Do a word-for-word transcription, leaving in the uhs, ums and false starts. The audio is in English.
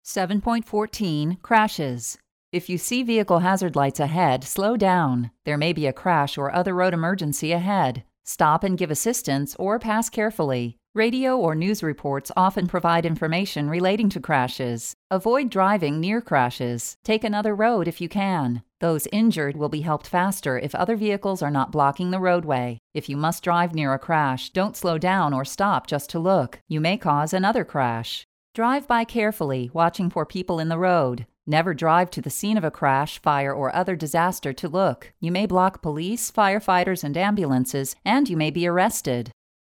seven point fourteen Crashes. If you see vehicle hazard lights ahead, slow down. There may be a crash or other road emergency ahead. Stop and give assistance or pass carefully. Radio or news reports often provide information relating to crashes. Avoid driving near crashes. Take another road if you can. Those injured will be helped faster if other vehicles are not blocking the roadway. If you must drive near a crash, don't slow down or stop just to look. You may cause another crash. Drive by carefully, watching for people in the road. Never drive to the scene of a crash, fire, or other disaster to look. You may block police, firefighters, and ambulances, and you may be arrested.